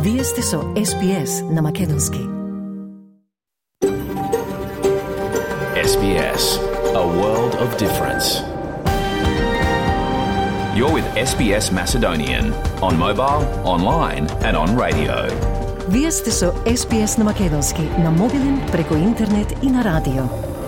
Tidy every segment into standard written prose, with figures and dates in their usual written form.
Вие сте со SBS на Македонски. SBS, a world of difference. You're with SBS Macedonian on mobile, online and on radio. Вие сте со SBS на Македонски на мобилен, преку интернет и на радио.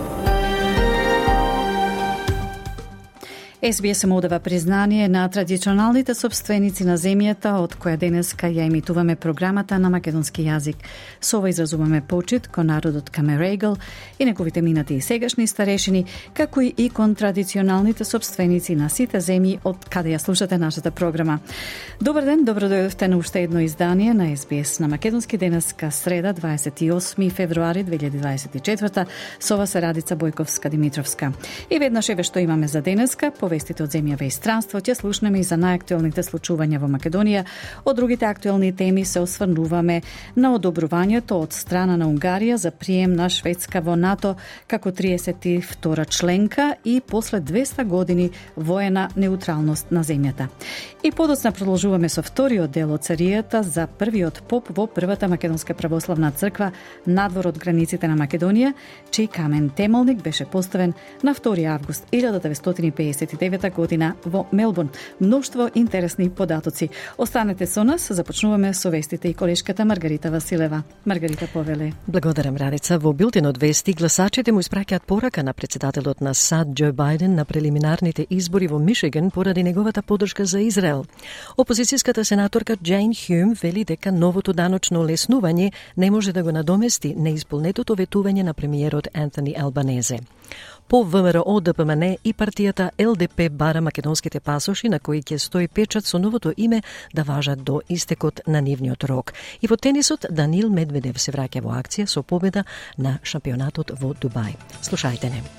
SBS му дава признание на традиционалните собственици на земјата од која денеска ја емитуваме програмата на македонски јазик. Со ова изразуваме почит кон народот Камерегл и неговите минати и сегашни старешини, како и кон традиционалните собственици на сите земји од каде ја слушате нашата програма. Добар ден, добро дојдовте на уште едно издание на SBS на македонски денеска среда 28 февруари 2024. Со вас е Радица Бојковска-Димитровска. И веднаш еве што имаме за денеска. Вестите од земјава и странство, ќе слушнеме и за најактуелните случувања во Македонија. Од другите актуелни теми се осврнуваме на одобрувањето од страна на Унгарија за прием на Шведска во НАТО како 32 членка и после 200 години воена неутралност на земјата. И подоцна продолжуваме со вториот дел од серијата за првиот поп во првата македонска православна црква надвор од границите на Македонија, чиј камен темелник беше поставен на 2 август 1959 година во Мелбурн. Мноштво интересни податоци. Останете со нас, започнуваме со вестите и колешката Маргарита Василева. Маргарита, повеле. Благодарам, Радица. Во билтенот вести гласачите му испраќаат порака на председателот на САД Џо Бајден на прелиминарните избори во Мишиган поради неговата поддршка за Израел. Опозицијската сенаторка Џейн Хјум вели дека новото даночно олеснување не може да го надомести неисполнетото ветување на премиерот Антони Албанезе. По ВМРО, ДПМН и партијата ЛДП бара македонските пасоши на кои ќе стои печат со новото име да важат до истекот на нивниот рок. И во тенисот Данил Медведев се враќа во акција со победа на шампионатот во Дубај. Слушајте не.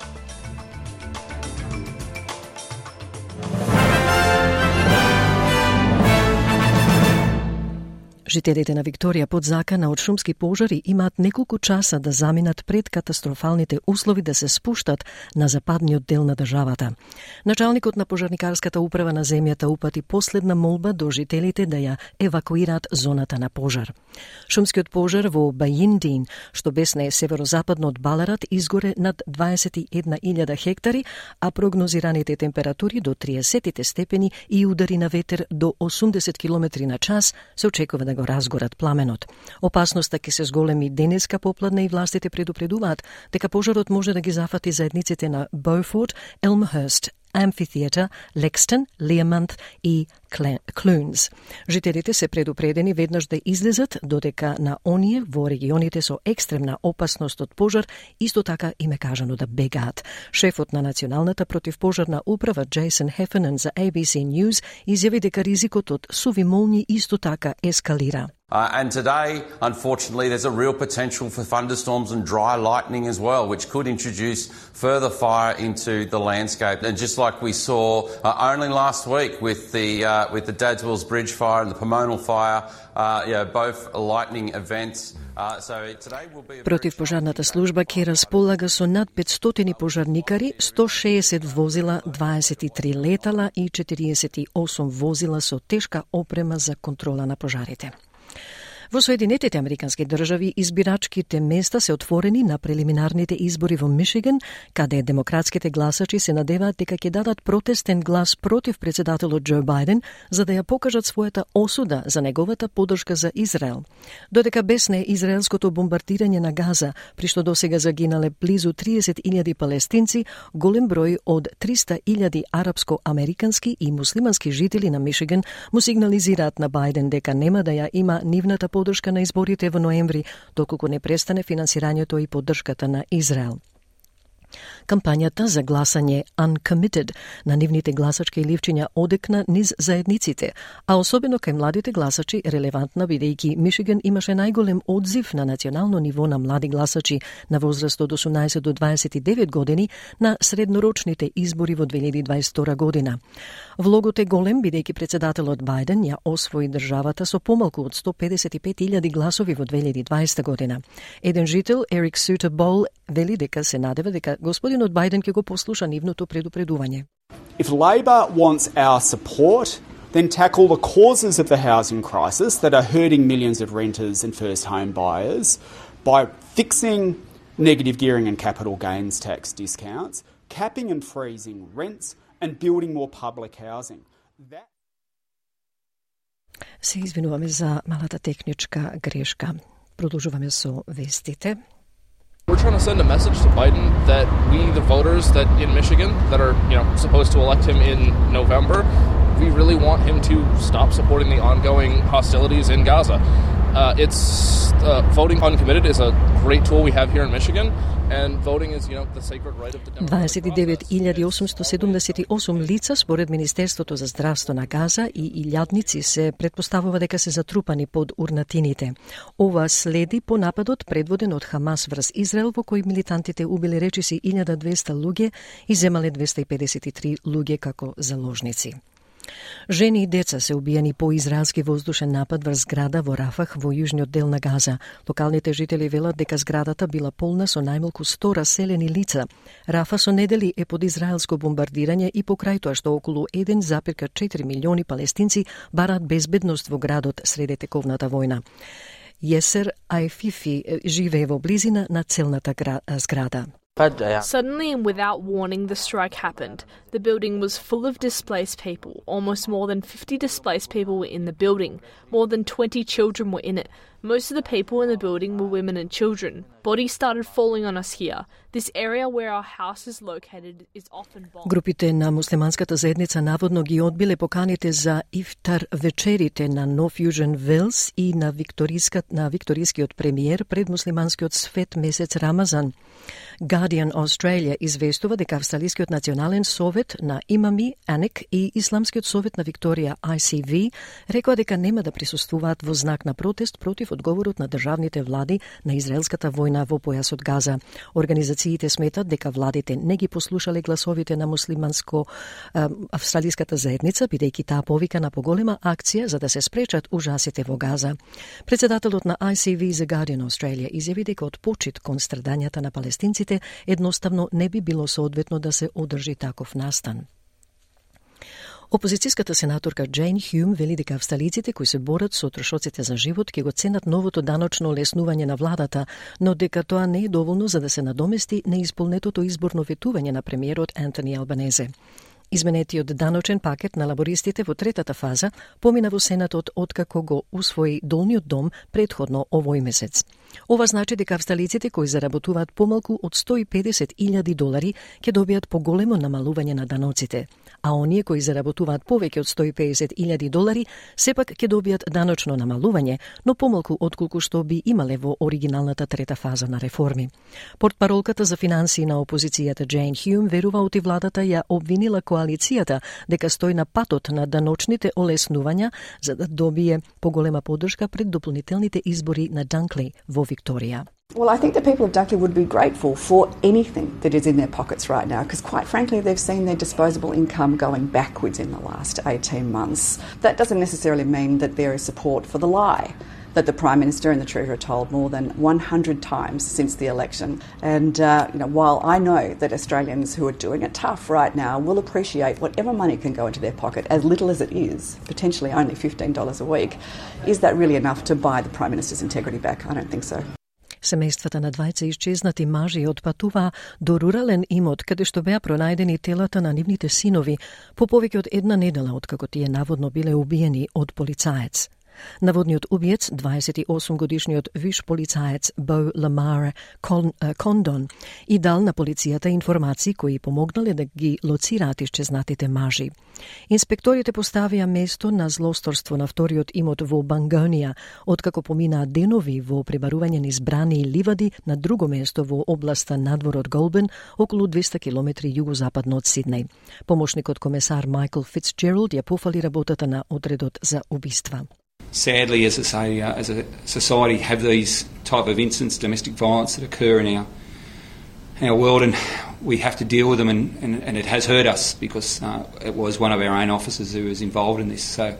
Жителите на Викторија под закана од шумски пожари имаат неколку часа да заминат пред катастрофалните услови да се спуштат на западниот дел на државата. Началникот на пожарникарската управа на земјата упати последна молба до жителите да ја евакуираат зоната на пожар. Шумскиот пожар во Бајиндин, што бесне северозападно од Баларат, изгоре над 21.000 хектари, а прогнозираните температури до 30 степени и удари на ветер до 80 км на час се очекува да го разгорат пламенот. Опасноста ќе се зголеми денеска попладне и властите предупредуваат дека пожарот може да ги зафати заедниците на Beaufort, Elmhurst, Amphitheatre, Lexington, Learmonth и Clunes. Жителите се предупредени веднаш да излезат, додека на оние во регионите со екстремна опасност од пожар исто така им е кажано да бегаат. Шефот на Националната противпожарна управа Джейсон Хефенен за ABC News изјави дека ризикот од суви молњи исто така ескалира. And today, unfortunately, there's a real potential for thunderstorms and dry lightning as well, which could introduce further fire into the landscape. And just like we saw only last week with the Dadswells Bridge fire and the Pomonal fire, both lightning events. Противпожарната служба ќе располага со над 500 пожарникари, 160 возила, 23 летала и 48 возила со тешка опрема за контрола на пожарите. Во Соединетите Американски држави избирачките места се отворени на прелиминарните избори во Мишиган, каде демократските гласачи се надеваат дека ќе дадат протестен глас против председателот Џо Бајден за да ја покажат својата осуда за неговата поддршка за Израел. Додека бесне израелското бомбардирање на Газа, при што досега загинале близу 30.000 палестинци, голем број од 300.000 арапско-американски и муслимански жители на Мишиган му сигнализираат на Бајден дека нема да ја има нивната поддршка на изборите во ноември, доколку не престане финансирањето и поддршката на Израел. Кампањата за гласање Uncommitted на нивните гласачки ливчиња одекна низ заедниците, а особено кај младите гласачи релевантна бидејќи Мишиган имаше најголем одзив на национално ниво на млади гласачи на возраст од 18 до 29 години на среднорочните избори во 2022 година. Влогот е голем бидејќи председателот Бајден ја освои државата со помалку од 155.000 гласови во 2020 година. Еден жител, Ерик Сутербол, вели дека се надева дека господинот Бајден ќе го послуша нивното предупредување. If Labor wants our support, then tackle the causes of the housing crisis that are hurting millions of renters and first home buyers by fixing negative gearing and capital gains tax discounts, capping and freezing rents and building more public housing. Се извинуваме за малата техничка грешка. Продолжуваме со вестите. We're trying to send a message to Biden that we, the voters that in Michigan that are, supposed to elect him in November, we really want him to stop supporting the ongoing hostilities in Gaza. Voting uncommitted is a great tool we have here in Michigan, and voting is, the sacred right of the democratic process. 29.878 лица според Министерството за здравство на Газа и илјадници се претпоставува дека се затрупани под урнатините. Ова следи по нападот предводен од Хамас врз Израел, во кој милитантите убили речиси 1200 луѓе и земале 253 луѓе како заложници. Жени и деца се убиени по израелски воздушен напад врз зграда во Рафах во јужниот дел на Газа. Локалните жители велат дека зградата била полна со најмалку 100 раселени лица. Рафа со недели е под израелско бомбардирање и покрај тоа што околу 1,4 милиони палестинци бараат безбедност во градот среде тековната војна. Јесер Ајфифи живее во близина на целната зграда. Suddenly and without warning, the strike happened. The building was full of displaced people. Almost more than 50 displaced people were in the building. More than 20 children were in it. Most of the people in the building were women and children. Bodies started falling on us here. This area where our house is located is often bombed. Групите на муслиманската заедница наводно ги одбиле поканите за ифтар вечерите на Нов Јужен Велс и на викторискиот премиер пред муслиманскиот свет месец Рамазан. Guardian Australia известува дека Австралискиот национален совет на имами АНЕК и Исламскиот совет на Викторија ICV рекоа дека нема да присуствуваат во знак на протест против одговорот на државните влади на израелската војна во појасот Газа. Организациите сметат дека владите не ги послушале гласовите на муслиманско-австралиската заедница, бидејќи таа повика на поголема акција за да се спречат ужасите во Газа. Председателот на ICV за Guardian Australia изјави дека од почит кон страдањата на палестинците едноставно не би било соодветно да се одржи таков настан. Опозицијската сенаторка Джейн Хјум вели дека австралиците кои се борат со трошоците за живот ќе го ценат новото даночно олеснување на владата, но дека тоа не е доволно за да се надомести неисполнетото изборно ветување на премиерот Антони Албанезе. Изменетиот даночен пакет на лабористите во третата фаза помина во Сенатот откако го усвои Долниот дом предходно овој месец. Ова значи дека австралиците кои заработуваат помалку од $150,000 ќе добијат поголемо намалување на даноците, а оние кои заработуваат повеќе од $150,000 сепак ќе добијат даночно намалување, но помалку отколку што би имале во оригиналната трета фаза на реформи. Портпаролката за финансии на опозицијата Джейн Хјум верува оти владата ја обвинила коалицијата дека стои на патот на даночните олеснувања за да добие поголема поддршка пред дополнителните избори на Dunkley во Викторија. Well, I think the people of Dunkley would be grateful for anything that is in their pockets right now, because quite frankly, they've seen their disposable income going backwards in the last 18 months. That doesn't necessarily mean that there is support for the lie that the Prime Minister and the Treasurer told more than 100 times since the election. And, while I know that Australians who are doing it tough right now will appreciate whatever money can go into their pocket, as little as it is, potentially only $15 a week, is that really enough to buy the Prime Minister's integrity back? I don't think so. Семејствата на двајца исчезнати мажи отпатуваа до рурален имот каде што беа пронајдени телата на нивните синови по повеќе од една недела откако тие наводно биле убиени од полицаец. Наводниот убиец, 28-годишниот виш полицаец Бо Ламар Кондон, и дал на полицијата информации кои помогнале да ги лоцираат исчезнатите мажи. Инспекторите поставија место на злосторство на вториот имот во Бангонија, откако поминаа денови во пребарување низ брани и ливади на друго место во областа надвор од Голбен, околу 200 километри југозападно од Сиднеј. Помошникот комесар Майкл Фицджералд ја пофали работата на одредот за убиства. Sadly, as a society, have these type of incidents, domestic violence that occur in our world, and we have to deal with them, and it has hurt us because it was one of our own officers who was involved in this. So,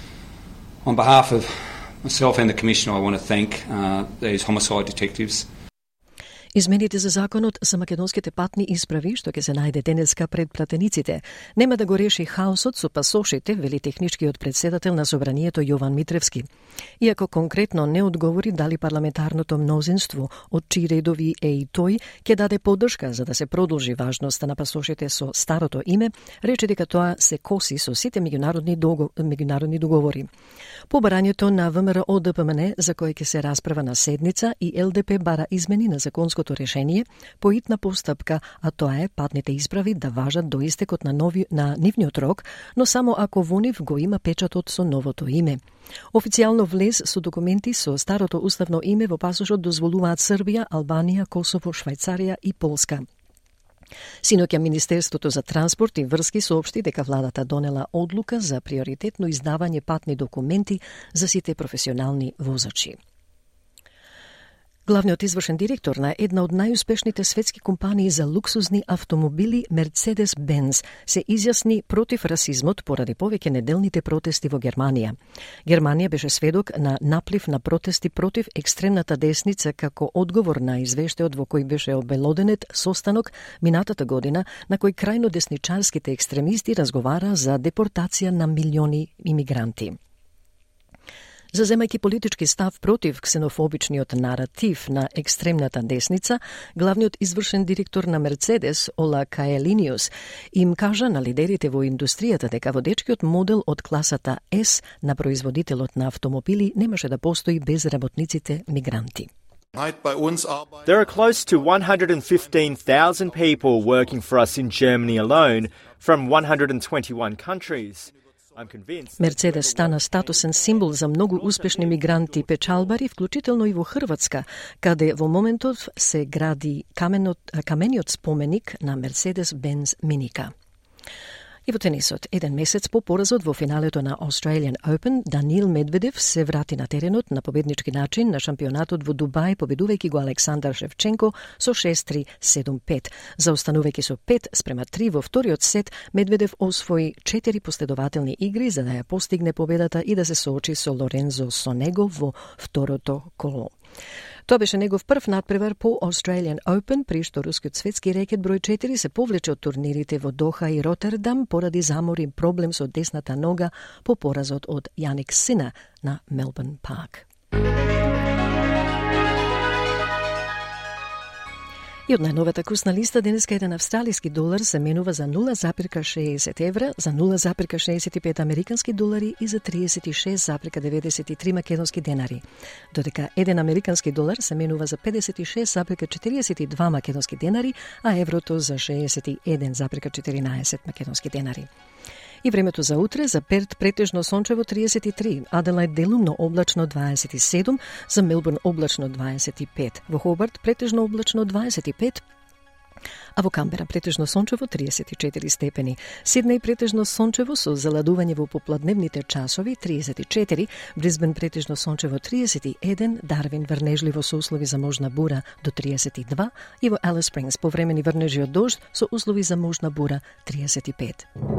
on behalf of myself and the Commissioner, I want to thank these homicide detectives. Измените за законот за македонските патни исправи, што ќе се најде денеска пред пратениците, нема да го реши хаосот со пасошите, вели техничкиот председател на Собранието Јован Митревски. Иако конкретно не одговори дали парламентарното мнозинство, од чии редови е и тој, ќе даде поддршка за да се продолжи важноста на пасошите со старото име, рече дека тоа се коси со сите меѓународни договори. По барањето на ВМРО ДПМН, за кој ќе се расправа на седница, и ЛДП бара измени на законското решение по итна постапка, а тоа е патните исправи да важат до истекот на нивниот рок, но само ако во нив го има печатот со новото име. Официјално влез со документи со старото уставно име во пасошот дозволуваат Србија, Албанија, Косово, Швајцарија и Полска. Синоќа Министерството за транспорт и врски соопшти дека владата донела одлука за приоритетно издавање патни документи за сите професионални возачи. Главниот извршен директор на една од најуспешните светски компании за луксузни автомобили Mercedes-Benz се изјасни против расизмот поради повеќе неделните протести во Германија. Германија беше сведок на наплив на протести против екстремната десница како одговор на извештајот во кој беше обелоденет состанок минатата година на кој крајно десничарските екстремисти разговара за депортација на милиони имигранти. Заземајќи политички став против ксенофобичниот наратив на екстремната десница, главниот извршен директор на Мерцедес, Ола Каелиниус, им кажа на лидерите во индустријата дека водечкиот модел од класата S на производителот на автомобили немаше да постои без работниците мигранти. There are close to 115,000 people working for us in Germany alone from 121 countries. Мерцедес стана статусен символ за многу успешни мигранти печалбари, вклучително и во Хрватска, каде во моментов се гради камениот споменик на Mercedes-Benz Миника. И во тенисот, еден месец по поразот во финалето на Australian Open, Даниил Медведев се врати на теренот на победнички начин на шампионатот во Дубај, победувајќи го Александар Шевченко со 6-3, 7-5. Заостанувајќи со 5-3 во вториот сет, Медведев освои 4 последователни игри за да ја постигне победата и да се соочи со Лорензо Сонего во второто коло. Тоа беше негов прв надпревар по Australian Open, при што рускиот светски рекет број 4 се повлече од турнирите во Доха и Ротердам поради замор и проблем со десната нога по поразот од Јаник Сина на Мелбурн Парк. И од најновата курсна листа денеска еден австралиски долар се менува за 0,60 евра, за 0,65 американски долари и за 36,93 македонски денари. Додека еден американски долар се менува за 56,42 македонски денари, а еврото за 61,14 македонски денари. И времето за утре, за Перт претежно сончево 33, Аделајд делумно облачно 27, за Мелбурн облачно 25, во Хобарт претежно облачно 25, а во Камбера претежно сончево 34 степени. Сиднеј претежно сончево со заладување во попладневните часови 34, Брисбен претежно сончево 31, Дарвин врнежливо со услови за можна бура до 32 и во Алис Спрингс повремени врнежи од дожд со услови за можна бура 35.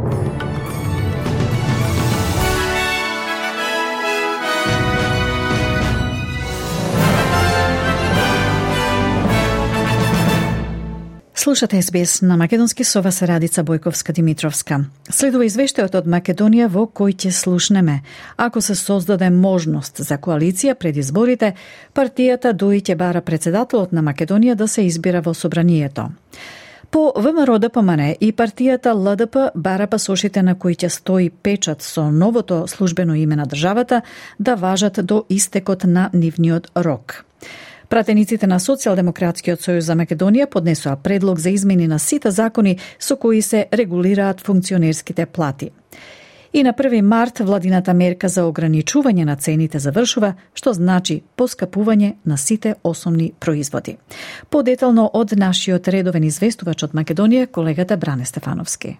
Слушате СБС на македонски, со вас Радица Бојковска-Димитровска. Следува извештајот од Македонија во кој ќе слушнеме. Ако се создаде можност за коалиција пред изборите, партијата ДОИ ќе бара председателот на Македонија да се избира во собранието. По ВМРО ДПМН и партијата ЛДП бара пасошите на кои ќе стои печат со новото службено име на државата да важат до истекот на нивниот рок. Пратениците на Социјалдемократскиот сојуз за Македонија поднесоа предлог за измени на сите закони со кои се регулираат функционерските плати. И на 1 март владината мерка за ограничување на цените завршува, што значи поскапување на сите основни производи. Подетално од нашиот редовен известувач од Македонија, колегата Бране Стефановски.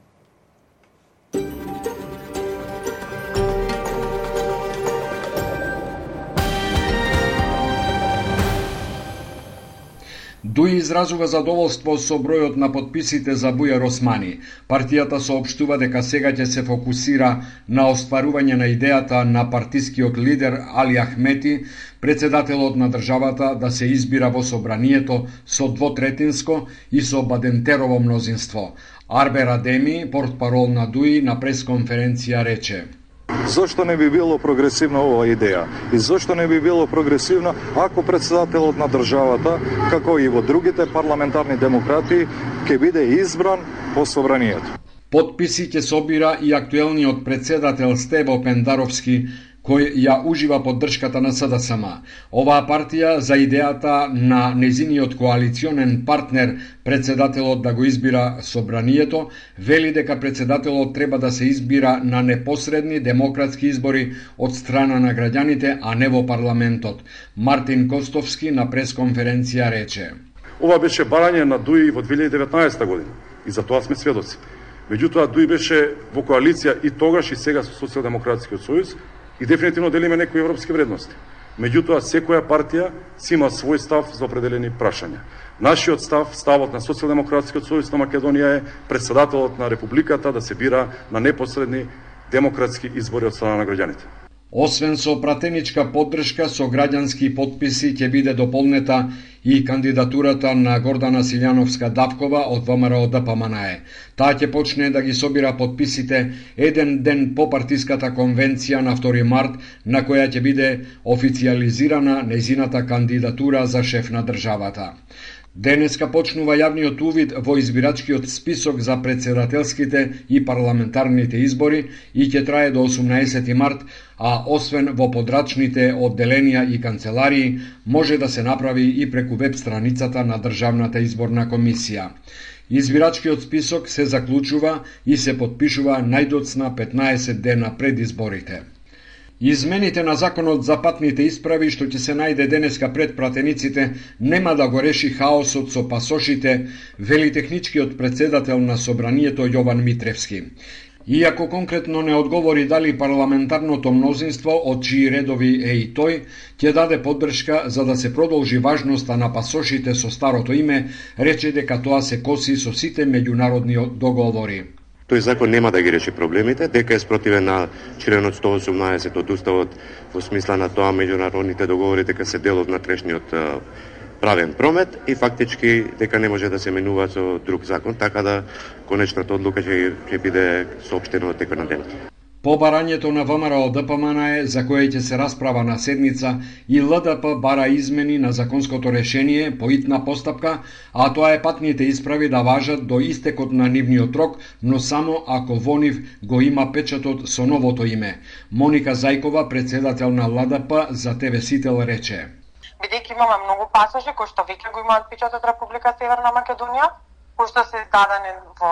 Дуи изразува задоволство со бројот на подписите за Бујар Османи. Партијата соопштува дека сега ќе се фокусира на остварување на идејата на партискиот лидер Али Ахмети, председателот на државата, да се избира во собранието со двотретинско и со бадентерово мнозинство. Арбер Адеми, портпарол на Дуи, на пресконференција рече: Зошто не би било прогресивна оваа идеја? И зошто не би било прогресивна ако председателот на државата, како и во другите парламентарни демократии, ќе биде избран по собранието? Подписи ќе собира и актуелниот председател Стево Пендаровски, кој ја ужива поддршката на СДСМ. Оваа партија за идејата на незиниот коалиционен партнер, председателот да го избира собранието, вели дека председателот треба да се избира на непосредни демократски избори од страна на граѓаните, а не во парламентот. Мартин Костовски на пресконференција рече: Ова беше барање на Дуи во 2019 година и за тоа сме сведоци. Меѓутоа Дуи беше во коалиција и тогаш и сега со Социјалдемократскиот сојуз и дефинитивно делиме некои европски вредности. Меѓутоа, секоја партија си има свој став за определени прашања. Нашиот став, ставот на Социјалдемократскиот сојуз на Македонија е председателот на Републиката да се бира на непосредни демократски избори од страна на граѓаните. Освен со пратеничка поддршка, со граѓански подписи ќе биде дополнета и кандидатурата на Гордана Силјановска-Давкова од ВМРО ДПМНЕ. Таа ќе почне да ги собира подписите еден ден по партиската конвенција на 2 март, на која ќе биде официјализирана незината кандидатура за шеф на државата. Денеска почнува јавниот увид во избирачкиот список за председателските и парламентарните избори и ќе трае до 18 март, а освен во подрачните одделенија и канцеларии, може да се направи и преку веб страницата на Државната изборна комисија. Избирачкиот список се заклучува и се подпишува најдоцна 15 дена пред изборите. Измените на законот за патните исправи што ќе се најде денеска пред пратениците нема да го реши хаосот со пасошите, вели техничкиот председател на собранието Јован Митревски. Иако конкретно не одговори дали парламентарното мнозинство, од чии редови е и тој, ќе даде поддршка за да се продолжи важноста на пасошите со старото име, рече дека тоа се коси со сите меѓународни договори. Тој закон нема да ги реши проблемите, дека е спротивен на членот 118 од Уставот во смисла на тоа меѓународните договори дека се дел од натрешниот правен промет и фактички дека не може да се менува со друг закон, така да конечната одлука ќе биде соопштена од текот на денот. По барањето на ВМРО ДПМНЕ, за кое ќе се расправа на седница, и ЛДП бара измени на законското решение по итна постапка, а тоа е патните исправи да важат до истекот на нивниот рок, но само ако во нив го има печатот со новото име. Моника Зајкова, председател на ЛДП, за ТВ Сител рече: Бидејќи имаме многу пасажи кои што веќе го имаат печатот Република Северна Македонија, кои што се дадени во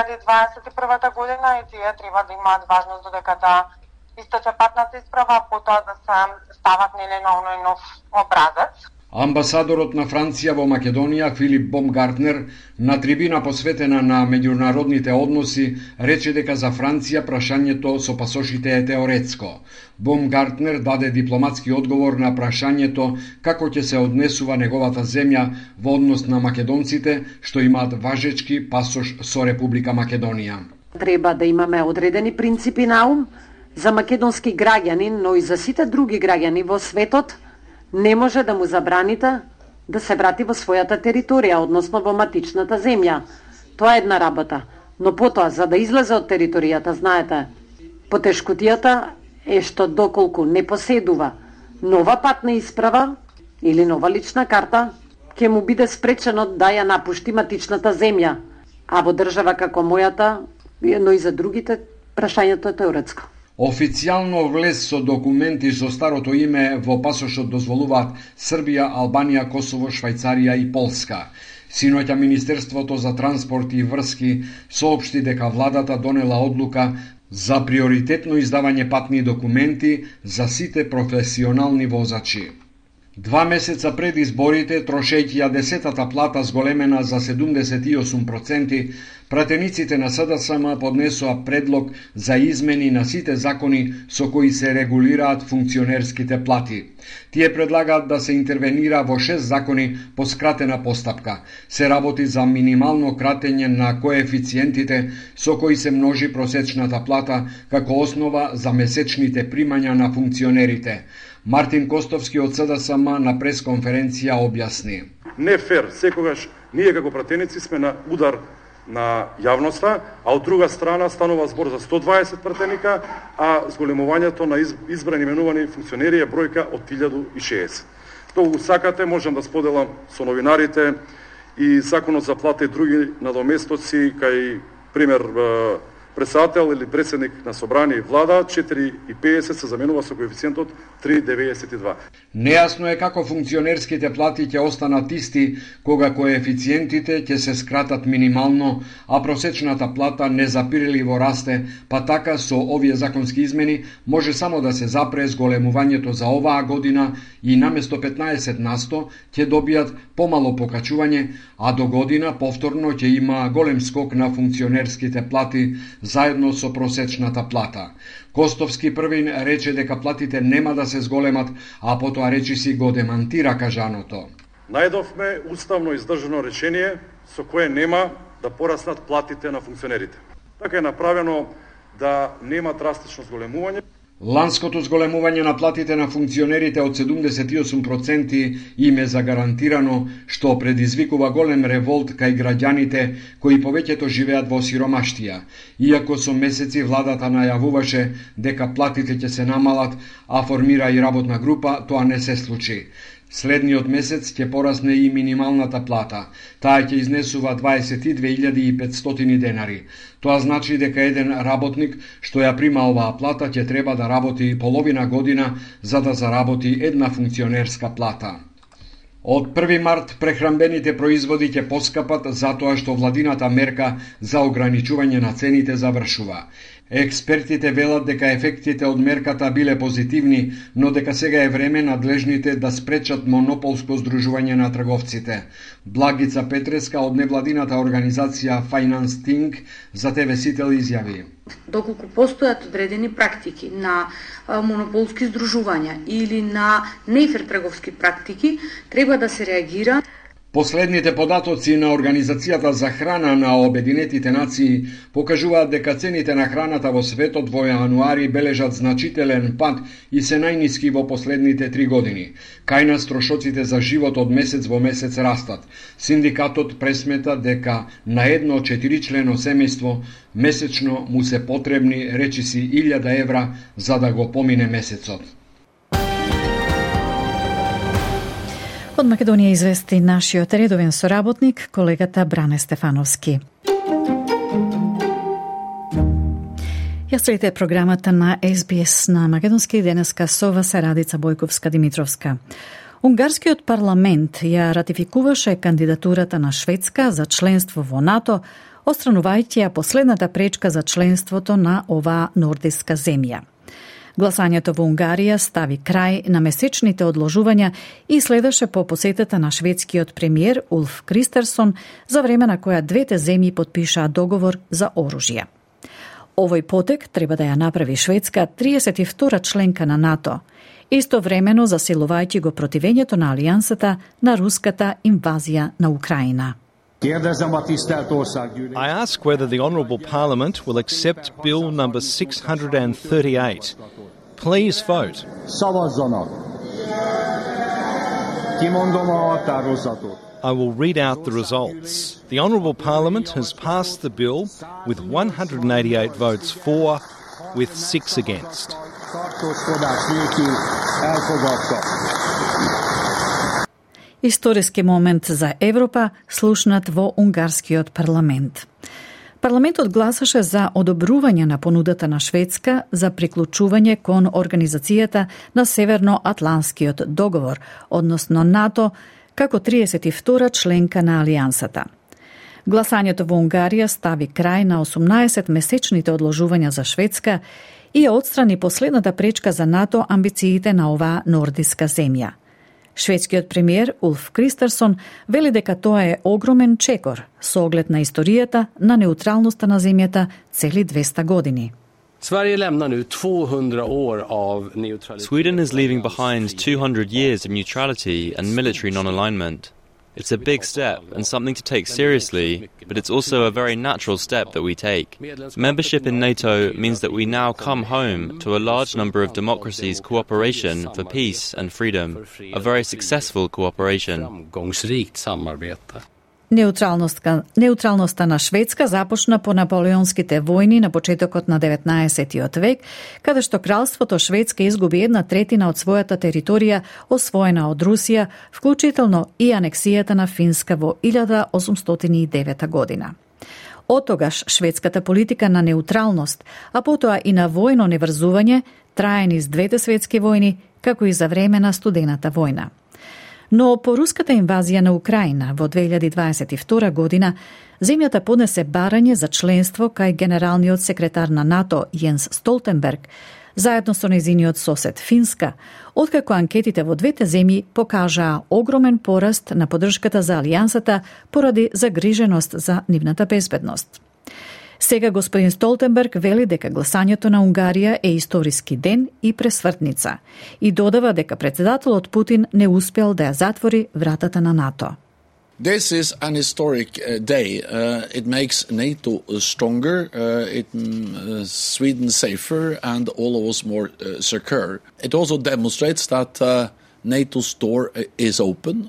2021 година и тие треба да имаат важност додека да истече патната исправа, а потоа да се стават нели на оној нов образец. Амбасадорот на Франција во Македонија, Филип Бомгартнер, на трибина посветена на меѓународните односи, рече дека за Франција прашањето со пасошите е теоретско. Бомгартнер даде дипломатски одговор на прашањето како ќе се однесува неговата земја во однос на македонците што имаат важечки пасош со Република Македонија. Треба да имаме одредени принципи на ум за македонски граѓани, но и за сите други граѓани во светот. Не може да му забраните да се врати во својата територија, односно во матичната земја. Тоа е една работа. Но потоа, за да излезе од територијата, знаете, потешкотијата е што доколку не поседува нова патна исправа или нова лична карта, ќе му биде спречено да ја напушти матичната земја. А во држава како мојата, но и за другите, прашањето е теоретско. Официјално влез со документи со старото име во пасошот дозволуваат Србија, Албанија, Косово, Швајцарија и Полска. Синоќа Министерството за транспорт и врски соопшти дека владата донела одлука за приоритетно издавање патни документи за сите професионални возачи. 2 месеца пред изборите, трошејќи ја 10-та плата зголемена за 78%, пратениците на СДСМ поднесоа предлог за измени на сите закони со кои се регулираат функционерските плати. Тие предлагаат да се интервенира во 6 закони по скратена постапка. Се работи за минимално кратење на коефициентите со кои се множи просечната плата како основа за месечните примања на функционерите. Мартин Костовски од СДСМ на пресконференција објасни. Не фер, секогаш ние како пратеници сме на удар на јавноста, а од друга страна станува збор за 120 пратеника, а зголемувањето на избрани именувани функционери е бројка од 1060. Тоа сакате, можам да споделам со новинарите и законот за плата и други надоместоци, кај пример председател или председник на собрание и влада 4,50 се заменува со коефициентот 3,92. Нејасно е како функционерските плати ќе останат исти кога коефициентите ќе се скратат минимално, а просечната плата незапирливо расте, па така со овие законски измени може само да се запре зголемувањето за оваа година и наместо 15% ќе добијат помало покачување, а до година повторно ќе има голем скок на функционерските плати заедно со просечната плата. Костовски првин рече дека платите нема да се зголемат, а потоа речиси го демантира кажаното. Најдовме уставно издржано решение со кое нема да пораснат платите на функционерите. Така е направено да нема драстично зголемување. Ланското зголемување на платите на функционерите од 78% им е загарантирано, што предизвикува голем револт кај граѓаните кои повеќето живеат во сиромаштија. Иако со месеци владата најавуваше дека платите ќе се намалат, а формира и работна група, тоа не се случи. Следниот месец ќе порасне и минималната плата. Таа ќе изнесува 22.500 денари. Тоа значи дека еден работник што ја прима оваа плата ќе треба да работи половина година за да заработи една функционерска плата. Од 1 март прехранбените производи ќе поскапат затоа што владината мерка за ограничување на цените завршува. Експертите велат дека ефектите од мерката биле позитивни, но дека сега е време надлежните да спречат монополско здружување на трговците. Благица Петреска од невладината организација Finance Think за ТВ Сител изјави. Доколку постојат одредени практики на монополски здружувања или на нефер трговски практики, треба да се реагира. Последните податоци на Организацијата за храна на Обединетите нации покажуваат дека цените на храната во светот во јануари бележат значителен пад и се најниски во последните 3 години. Кај нас трошоците за живот од месец во месец растат. Синдикатот пресмета дека на едно 4-члено семејство месечно му се потребни речиси 1000 евра за да го помине месецот. Од Македонија извести нашиот редовен соработник, колегата Бране Стефановски. Ја следите програмата на SBS на македонски денеска со вас Радица Бојковска-Димитровска. Унгарскиот парламент ја ратификуваше кандидатурата на Шведска за членство во НАТО, отстранувајќи ја последната пречка за членството на оваа нордиска земја. Гласањето во Унгарија стави крај на месечните одложувања и следеше по посетата на шведскиот премиер Улф Кристерсон, за време на која двете земји потпишаа договор за оружје. Овој потек треба да ја направи Шведска 32-та членка на НАТО, истовремено засилувајќи го противењето на алијансата на руската инвазија на Украина. I ask whether the Honourable Parliament will accept Bill number 638. Please vote. I will read out the results. The Honourable Parliament has passed the bill with 188 votes for, with 6 against. Историски момент за Европа слушнат во унгарскиот парламент. Парламентот гласаше за одобрување на понудата на Шведска за приклучување кон Организацијата на Северноатланскиот договор, односно НАТО, како 32-та членка на Алијансата. Гласањето во Унгарија стави крај на 18-месечните одложувања за Шведска и ја отстрани последната пречка за НАТО амбициите на оваа нордиска земја. Шведскиот премиер Улф Кристерсон вели дека тоа е огромен чекор со оглед на историјата на неутралноста на земјата цели 200 години. Sweden is leaving behind 200 years of neutrality and military non-alignment. It's a big step and something to take seriously, but it's also a very natural step that we take. Membership in NATO means that we now come home to a large number of democracies' cooperation for peace and freedom, a very successful cooperation. Неутралноста на Шведска започна по наполеонските војни на почетокот на 19. век, каде што кралството Шведска изгуби 1/3 од својата територија освоена од Русија, вклучително и анексијата на Финска во 1809 година. Оттогаш шведската политика на неутралност, а потоа и на војно неврзување, трае низ двете светски војни, како и за време на студената војна. Но по руската инвазија на Украина во 2022 година, земјата поднесе барање за членство кај генералниот секретар на НАТО Јенс Столтенберг, заедно со нејзиниот сосед Финска, откако анкетите во двете земји покажаа огромен пораст на поддршката за алијансата поради загриженост за нивната безбедност. Сега господин Столтенберг вели дека гласањето на Унгарија е историски ден и пресвртница и додава дека председателот Путин не успел да ја затвори вратата на НАТО. This is an historic day. It makes NATO stronger, Sweden safer and all of us more secure. It also demonstrates that NATO's door is open,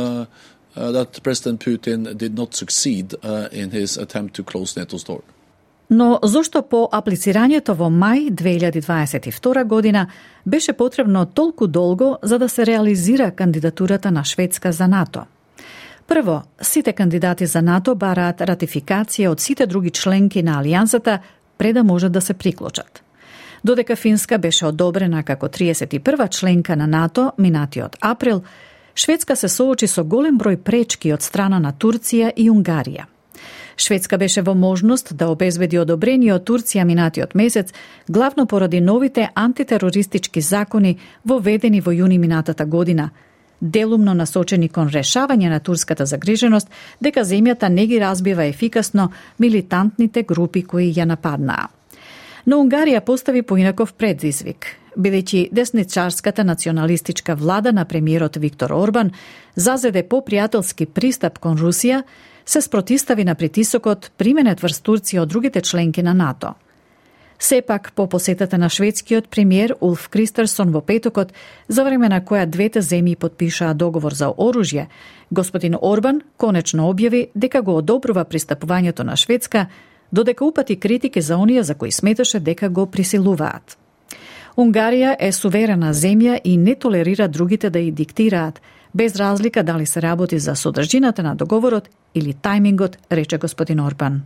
that President Putin did not succeed in his attempt to close NATO's door. Но зошто по аплицирањето во мај 2022 година беше потребно толку долго за да се реализира кандидатурата на Шведска за НАТО? Прво, сите кандидати за НАТО бараат ратификација од сите други членки на алијансата пред да можат да се приклучат. Додека Финска беше одобрена како 31 членка на НАТО минатиот април, Шведска се соочи со голем број пречки од страна на Турција и Унгарија. Шведска беше во можност да обезбеди одобрение од Турција минатиот месец, главно поради новите антитерористички закони воведени во јуни минатата година, делумно насочени кон решавање на турската загриженост дека земјата не ги разбива ефикасно милитантните групи кои ја нападнаа. Но Унгарија постави поинаков предизвик, бидејќи десничарската националистичка влада на премиерот Виктор Орбан зазеде попријателски пристап кон Русија, се спротистави на притисокот применет врз Турција од другите членки на НАТО. Сепак, по посетата на шведскиот премиер Улф Кристерсон во петокот, за време на која двете земји подпишаа договор за оружје, господин Орбан конечно објави дека го одобрува пристапувањето на Шведска, додека упати критики за оние за кои сметаше дека го присилуваат. Унгарија е суверена земја и не толерира другите да ја диктираат, без разлика дали се работи за содржината на договорот или тајмингот, рече господин Орбан.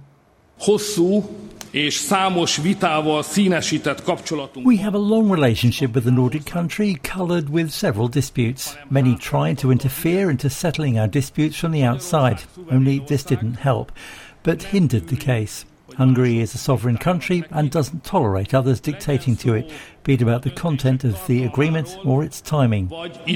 We have a long relationship with the Nordic country, coloured with several disputes. Many tried to interfere into settling our disputes from the outside, only this didn't help, but hindered the case. Hungary is a sovereign country and doesn't tolerate others dictating to it, be it about the content of the agreement or its timing.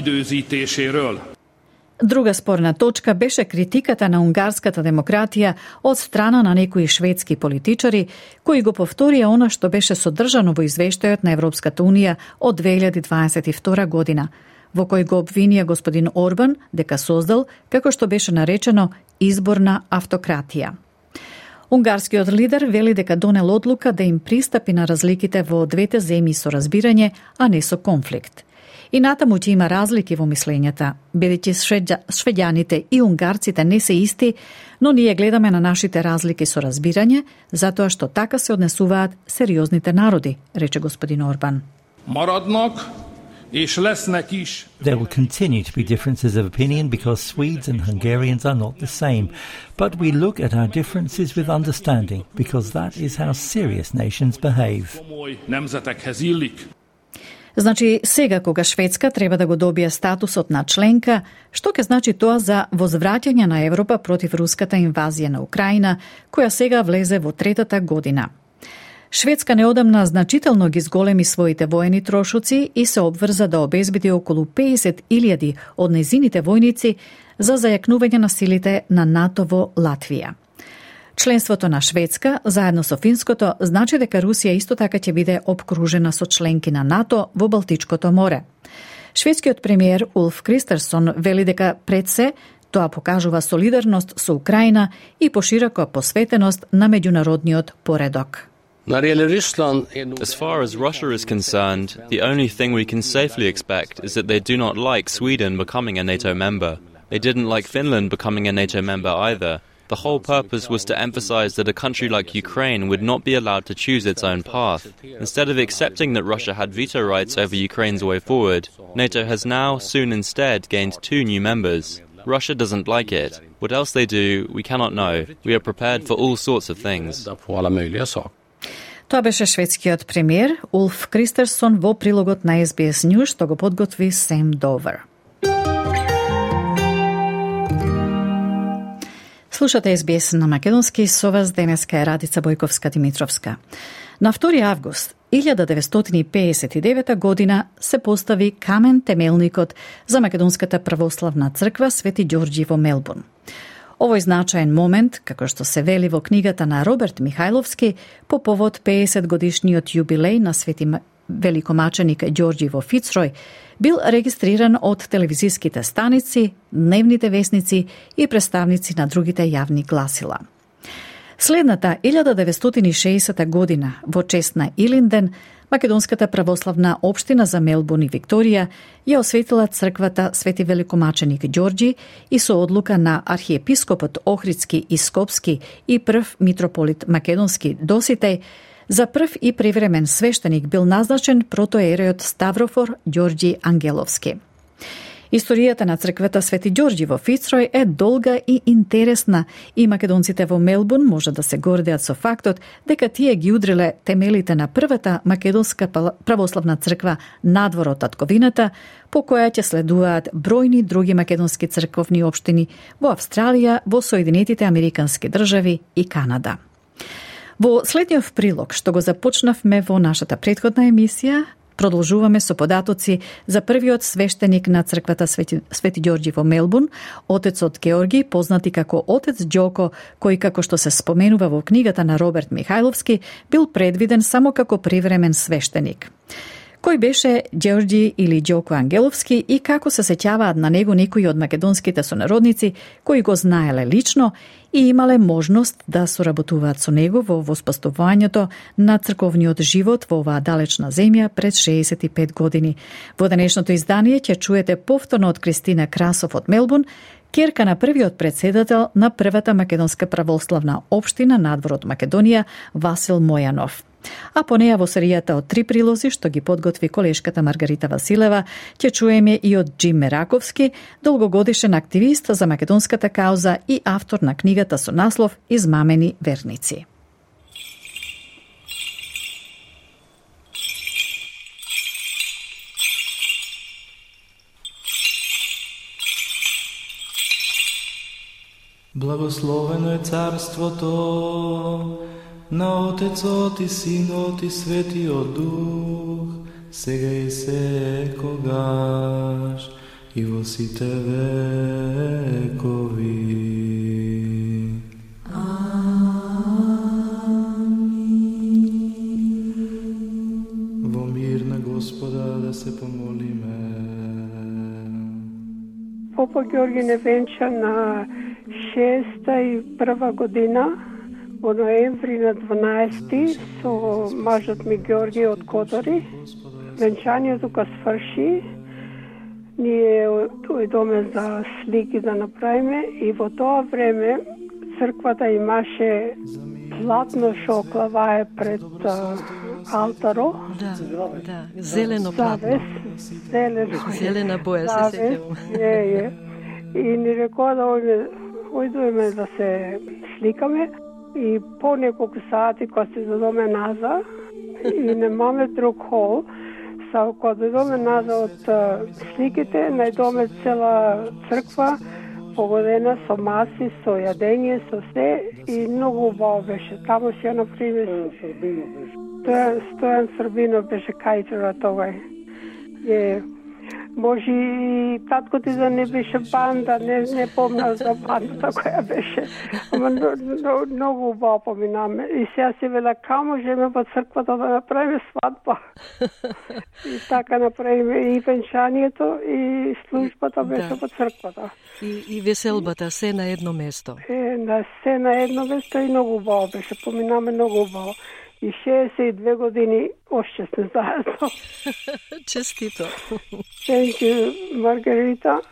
Друга спорна точка беше критиката на унгарската демократија од страна на некои шведски политичари, кои го повторија она што беше содржано во извештајот на Европската Унија од 2022 година, во кој го обвинија господин Орбан дека создал, како што беше наречено, изборна автократија. Унгарскиот лидер вели дека донел одлука да им пристапи на разликите во двете земји со разбирање, а не со конфликт. И натаму ќе има разлики во мислењата, бидејќи швеѓаните и унгарците не се исти, но ние гледаме на нашите разлики со разбирање, затоа што така се однесуваат сериозните народи, рече господин Орбан. There will continue to be differences of opinion because Swedes and Hungarians are not the same. But we look at our differences with understanding because that is how serious nations behave. Значи, сега кога Шведска треба да го добие статусот на членка, што ќе значи тоа за возвраќање на Европа против руската инвазија на Украина, која сега влезе во третата година? Шведска неодамна значително ги зголеми своите воени трошоци и се обврза да обезбеди околу 50.000 од нејзините војници за зајакнување на силите на НАТО во Латвија. Членството на Шведска, заедно со Финското, значи дека Русија исто така ќе биде обкружена со членки на НАТО во Балтичкото море. Шведскиот премиер Улф Кристерсон вели дека пред се тоа покажува солидарност со Украина и пошироко посветеност на меѓународниот поредок. As far as Russia is concerned, the only thing we can safely expect is that they do not like Sweden becoming a NATO member. They didn't like Finland becoming a NATO member either. The whole purpose was to emphasize that a country like Ukraine would not be allowed to choose its own path. Instead of accepting that Russia had veto rights over Ukraine's way forward, NATO has now, soon instead, gained 2 new members. Russia doesn't like it. What else they do, we cannot know. We are prepared for all sorts of things. Тоа беше шведскиот премиер Улф Кристерсон во прилогот на SBS News, што го подготви Сем Довер. Слушате SBS на македонски, со вас денеска е Радица Бојковска-Димитровска. На 2 август 1959 година се постави камен темелникот за Македонската православна црква Свети Ѓорѓи во Мелбурн. Овој значаен момент, како што се вели во книгата на Роберт Михајловски, по повод 50 годишниот јубилеј на Свети великомаченик Ѓорѓи во Фицрој, бил регистриран од телевизиските станици, дневните весници и представници на другите јавни гласила. Следната 1960 година, во чест на Илинден, Македонската православна општина за Мелбурн и Викторија ја осветила црквата Свети великомаченик Ѓорѓи и со одлука на архиепископот Охридски и Скопски и прв митрополит Македонски Доситеј, за прв и привремен свештеник бил назначен протоереот Ставрофор Ѓорѓи Ангеловски. Историјата на црквата Свети Ѓорѓи во Фицрој е долга и интересна и македонците во Мелбурн може да се гордеат со фактот дека тие ги удриле темелите на првата македонска православна црква надвор од татковината, по која ќе следуваат бројни други македонски црковни општини во Австралија, во Соединетите Американски држави и Канада. Во следниот прилог, што го започнавме во нашата претходна емисија, продолжуваме со податоци за првиот свештеник на црквата Свети Ѓорѓи во Мелбурн, отецот Георги, познати како отец Ѓоко, кој, како што се споменува во книгата на Роберт Михајловски, бил предвиден само како привремен свештеник. Кој беше Ѓорѓи или Ѓоко Ангеловски и како се сеќаваат на него некои од македонските сонародници кои го знаеле лично и имале можност да соработуваат со него во воспоставувањето на црковниот живот во оваа далечна земја пред 65 години. Во денешното издание ќе чуете повторно од Кристина Красов од Мелбурн, керка на првиот председател на првата македонска православна општина надвор од Македонија, Васил Мојанов. А по неја во серијата од 3 прилози, што ги подготви колешката Маргарита Василева, ќе чуеме и од Джим Мераковски, долгогодишен активист за македонската кауза и автор на книгата со наслов Измамени верници. Благословено е царството на Отецот и Синот и Светиот Дух, сега и секогаш и во сите векови. Амин. Во мир на Господа да се помолиме. Попа Ѓорѓи не венча на 601 година, во ноември на 12 со мажот ми Ѓорѓи од Котори. Венчањето кога сврши, ние дојдоме за слики да направиме и во тоа време црквата имаше платно што клавае пред алтаро. Да, зелено платно. Зелена боја се сеќавам. И ни рекоа да ојдеме да се сликаме и по неколку сати кога се додоме назад и немаме друг хол, кога додоме назад од сликите, најдоме цела црква погодена со маси, со јадење, со се и многу убаво беше. Таму си ја направи Стојан Србинов беше кајчера тогај. Може и татко ти да не беше банда, не помнам за бандата која беше. Ама многу убаво поминаме. И сега си вела, ка можеме во црквата да направиме свадба. И така направиме и венчанието, и службата беше во црквата. И веселбата, се на едно место. Се на едно место и многу убаво беше. Поминаме многу убаво. И 62 години още сме заедно. Честито. Thank you, Маргарита.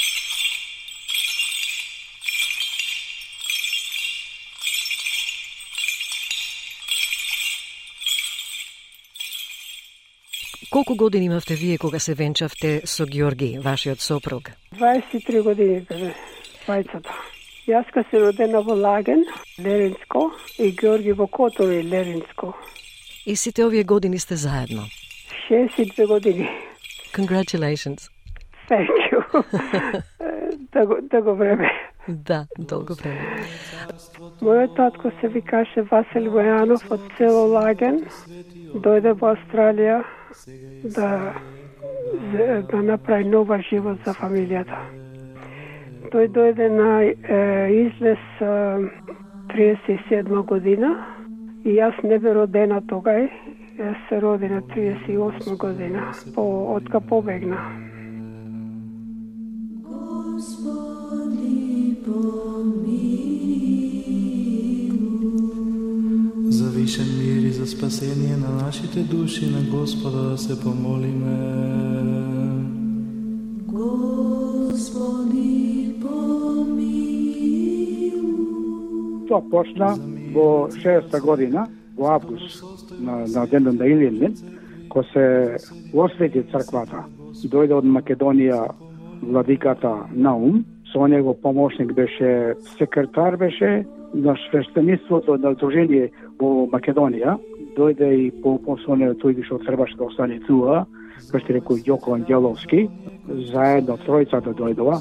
Колку години имавте вие кога се венчавте со Георги, вашиот сопруг? 23 години бе, бајцата. Јаска се родена во Лаген, Леринско, и Георги во Котови, Леринско. И сите овие години сте заедно? 62 години. Congratulations. Thank you. Долго време. Да, долго време. Мојот татко се викаше Васил Бојанов од село Лаген. Дојде во Австралија да направи нова живот за фамилијата. Тој дојде на излез 37 година и јас не бе родена тогај. Јас се роди на 38 година, откако побегна. За вишен мир и за спасение на нашите души, на Господа да се помолиме. Господи, помилуј. Тоа почна во 6-та година, во август, на денот на Илинден, кој се освети црквата. Дојде од Македонија владиката Наум, со него помошник беше, секретар беше на свештениството на дружение во Македонија. Дојде и по послание тој беше од Србашка останицува, беше рекол Јоко Ангеловски, заедно тројцата дојдова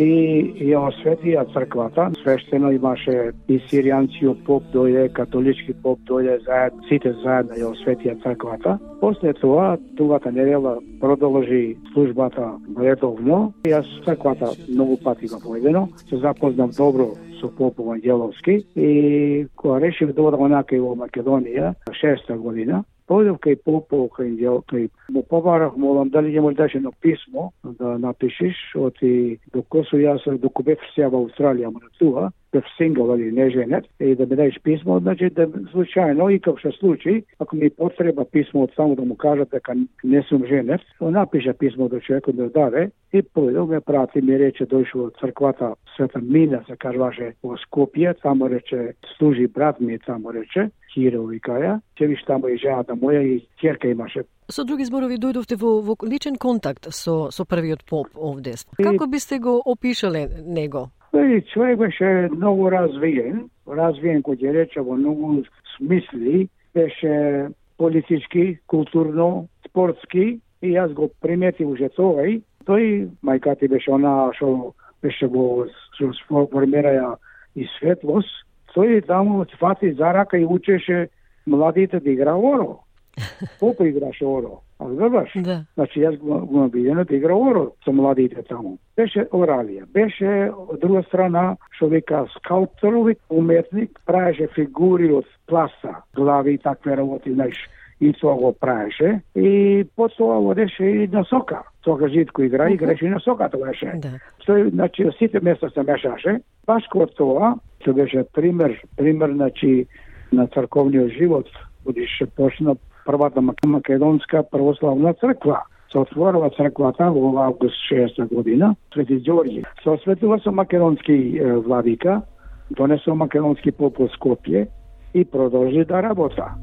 и ја осветија црквата. Свештено имаше и сиријанцио поп дојде, католички поп дојде, заедно, сите заедно ја осветија црквата. После тоа, другата недела продолжи службата редовно. Јас црквата многу пати го појдено, се запознав добро со попов Ангеловски и кога решив да одам онака и во Македонија, 6-та година, појдов кај попов, кај му побарах, молам дали ќе можеш едно писмо да напишеш, оти докосо јас доку бев сега во Австралија, му туа, бев сингл или не женет, и да ми дадеш писмо, значи да случајно и како што случи, ако ми потреба писмо од само да му кажат дека не сум женет, напиша писмо до човекот да даде и појдов ме прати, ми рече дојшол од црквата Света Мина, се кажуваше во Скопје, само рече служи брат ми, само рече, Киро викаја, че виш таму и жената моја и ќерка имаше. Со други зборови дојдовте во личен контакт со првиот поп овде. Како бисте го опишале него? Човек беше многу развиен кој ќе рече во многу смисли, беше политички, културно, спортски и јас го приметив уже тогај. Тој мајка ти беше она што беше во формираја и светлост. Тој таму фати за рака и учеше младите да игра оро. Колко играше оро? А гледаш? Да. Значи јас го видено да игра оро со младите таму. Беше оралија. Беше од друга страна, што вика скалптор, уметник, правеше фигури од пласта, глави и такви работи, знаеш, и тоа го правеше. И потоа одеше и на сока. Сока житко играше и на сока тоа беше. Да. Тој, значи, сите места се мешаше. Баш кога тоа, што беше пример, значи, на црковниот живот, бидејќи почна првата македонска православна црква. Се отворила црквата во август 6 година, Свети Ѓорѓи. Се осветува со македонски владика, донесо македонски поп од Скопје и продолжи да работа.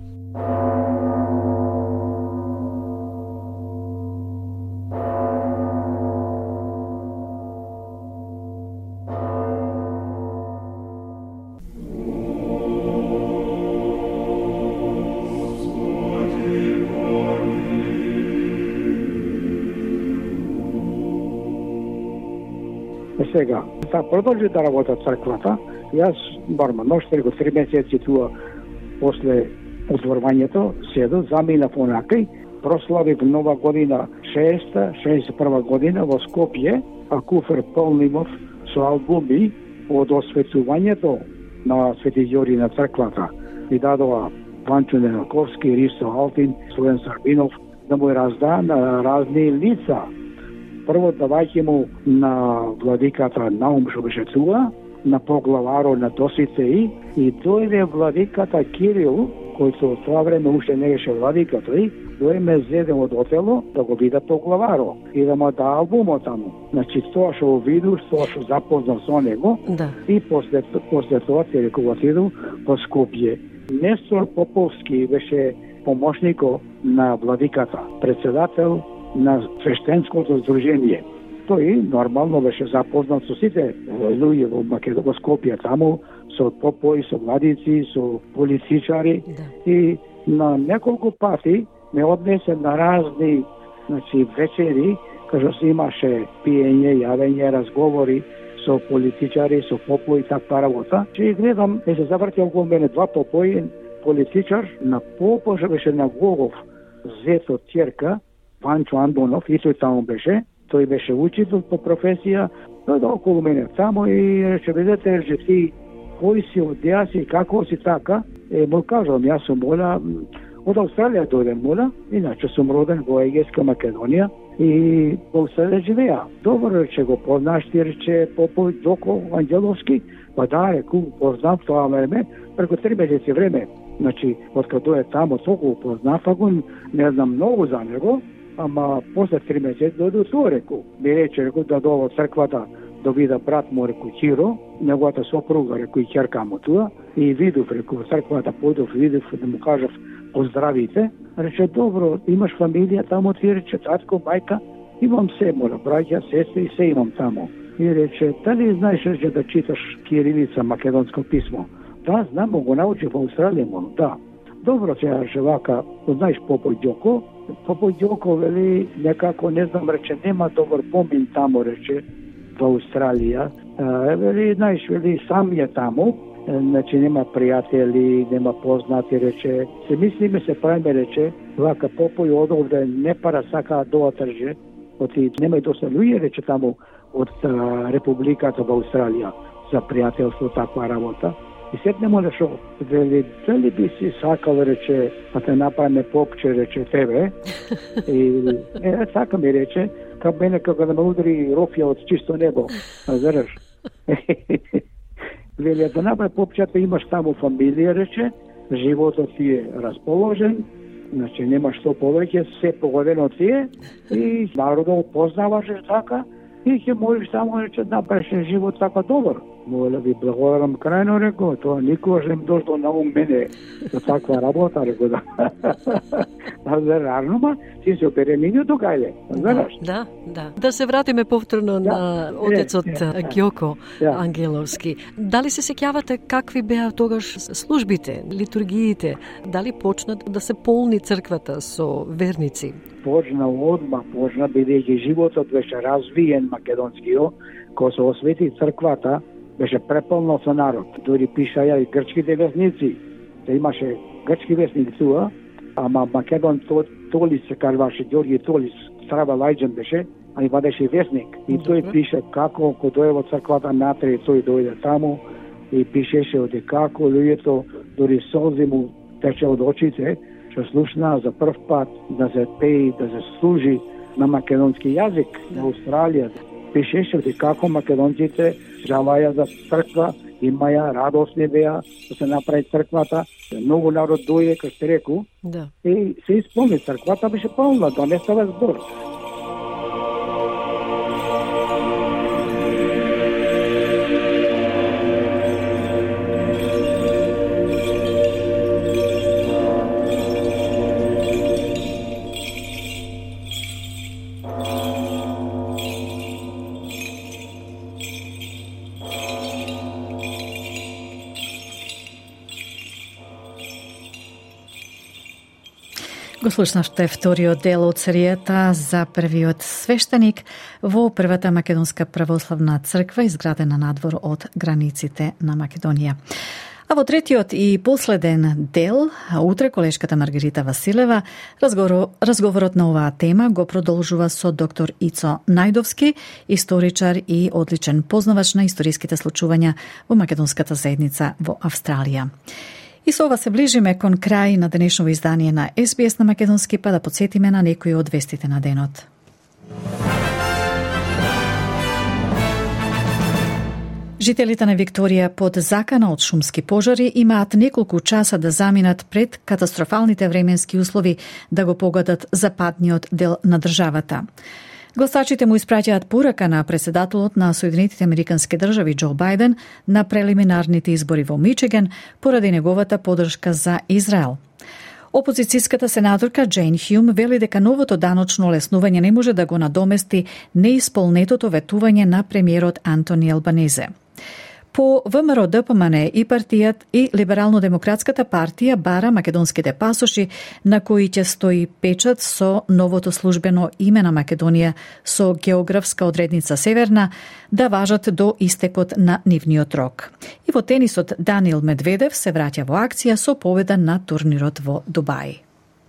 Сега, продолжи да работи црквата. Јас нормално ще го 3 месеци туа после отворувањето седов, заминав онакај, прославив Нова година 61 година во Скопје, а куфер полн имав со албуми од осветувањето на Свети Ѓорги на црквата. Ми дадоа Ванчо Ненаковски, Ристо Алтин, Стојан Сарбинов, да му разда на разни лица. Прво давајќи му на владиката Наум што беше туа, на поглаваро на Досице и дојде владиката Кирил, кој со тоа време уште не беше владика тој, дојде ме зеден од отело да го вида поглаваро и да му да албумот таму. Значи тоа што виду, тоа што запознав со него, да. И после тоа се рекуватирал во Скопје. Нестор Поповски беше помошнико на владиката, председател на свештенското здружение. Тој нормално беше запознат со сите луѓе во Македонија, во Скопје таму, со попови, со владици, со политичари, и на неколку пати ме однесе на разни, значи, вечери, каде се имаше пиење, јавење, разговори со политичари, со попови, таква работа. Че гледам, се заврти околу мене 2 попови, политичар, на попов беше на Гогов, зето ќерка, Ванчо Андонов, и тој таму беше. Тој беше учител по професија, тој околу мене таму и рече, видете, рече, ти кој си, одеа си, како си така? Му кажам, јас сум моля, од Австралија дојдем моля, иначе сум роден во Егејска Македонија и во Австралија живеа. Добро, рече, го познаш ти, рече, Попов Ѓоко Анđеловски? Па да, реку, познав тоа време, преку 3 месеци време. Значи, откако дојде таму, толку познав, го не знам многу за него, ама после 3 месеци дојде тоа, реку. Ми рече, реку, да дојде во црквата, да вида брат му, реку, Хиро, неговата сопруга, реку, и ќерка му туа, и видов, реку, во црквата појдов, видов, да му кажав, поздравите. Рече, добро, имаш фамилија таму, ти рече, татко, мајка, имам се, моля, браќа, сестри, се имам таму. И рече, дали знаеш, рече, да читаш кирилица, македонско писмо? Да, знам, го научив во Австралија, моля, да. Добро, се вака, знаеш Попов Ѓоко? Попов Ѓоко, вели, некако, не знам, рече, нема добар помин таму, рече, во Австралија. Вели, знаеш, вели, сам е таму, значи нема пријатели, нема познати, рече. Се мислиме, се правиме, рече, вака Попој од овде не пара сака да отрже, оти нема и доста луѓе, рече, таму од Републиката во Австралија за пријателство, таква работа. И сетне му шо, вели, дали би си сакал, рече, да те направиме попче, рече, тебе. И така ми рече, како мене како да ме удари рофија од чисто небо, разбираш? Вели, да направи попчета, имаш таму фамилија, рече, животот ти е расположен, значи нема што повеќе, се погодено ти е, и народот познаваш така, и ќе можеш само, рече, да направиш живот така добар. Моля ви благодарам крајно, реко, тоа никогаш не дошло на ум мене за таква работа, реко, да. Рарно, ма, ти се опереминio догајле, знаеш? Да. Да се вратиме повторно на отецот Ѓоко Ангеловски. Дали се сеќавате какви беа тогаш службите, литургиите? Дали почна да се полни црквата со верници? Почна, бидејќи животот беше развиен македонскиот, кога се освети црквата, беше преполно со народ. Дори пишаја и грчките весници. Се имаше грчки весници туа, ама Македон Толис се кажуваше, Ѓорги Толис, Страва Лајџан беше, а и вадеше весник. И тој пише како, кога дојде во црквата натре, тој дојде таму и пишеше оде како луѓето, дори солзи му тече од очите, што слушна за прв пат да се пее, да се служи на македонски јазик на Австралија. Пишеше како македонците жалаја за црква, имаја радосни беа да се направи црквата. Многу народ дојде, како сте реку, и се исполни црквата, беше полна, да не става збор. Го слушнавте вториот дел од серијата за првиот свештеник во првата Македонска православна црква изградена надвор од границите на Македонија. А во третиот и последен дел, утре колешката Маргарита Василева, разговорот на оваа тема го продолжува со доктор Ицо Најдовски, историчар и одличен познавач на историските случувања во македонската заедница во Австралија. И со ова се ближиме кон крај на денешново издание на SBS на македонски, па да подсетиме на некои од вестите на денот. Жителите на Викторија под закана од шумски пожари имаат неколку часа да заминат пред катастрофалните временски услови да го погодат западниот дел на државата. Гласачите му испраќаат порака на председателот на Соединетите Американски држави Џо Бајден на прелиминарните избори во Мичиген поради неговата поддршка за Израел. Опозицијската сенаторка Джейн Хјум вели дека новото даночно олеснување не може да го надомести неисполнетото ветување на премиерот Антони Албанезе. По ВМРО ДПМН и партијат и Либерално-демократската партија бара македонските пасоши на кои ќе стои печат со новото службено име на Македонија со географска одредница Северна да важат до истекот на нивниот рок. И во тенисот Даниил Медведев се враќа во акција со победа на турнирот во Дубај.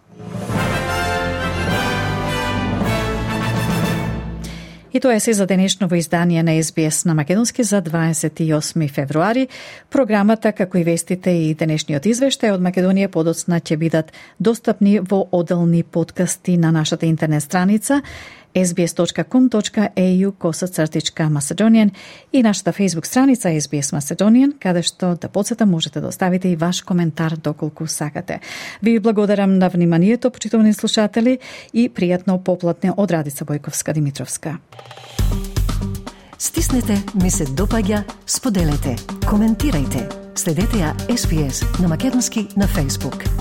И тоа е се за денешново издание на SBS на македонски за 28 февруари. Програмата, како и вестите и денешниот извештај од Македонија подоцна ќе бидат достапни во одделни подкасти на нашата интернет страница sbs.com.au/Macedonian и нашата Facebook страница SBS Macedonian, каде што да подсетам можете да оставите и ваш коментар доколку сакате. Ви благодарам на вниманието, почитувани слушатели, и пријатно поплатне од Радица Бојковска-Димитровска. Стиснете, ми се допаѓа, споделете, коментирајте. Следете ја SBS на македонски на Facebook.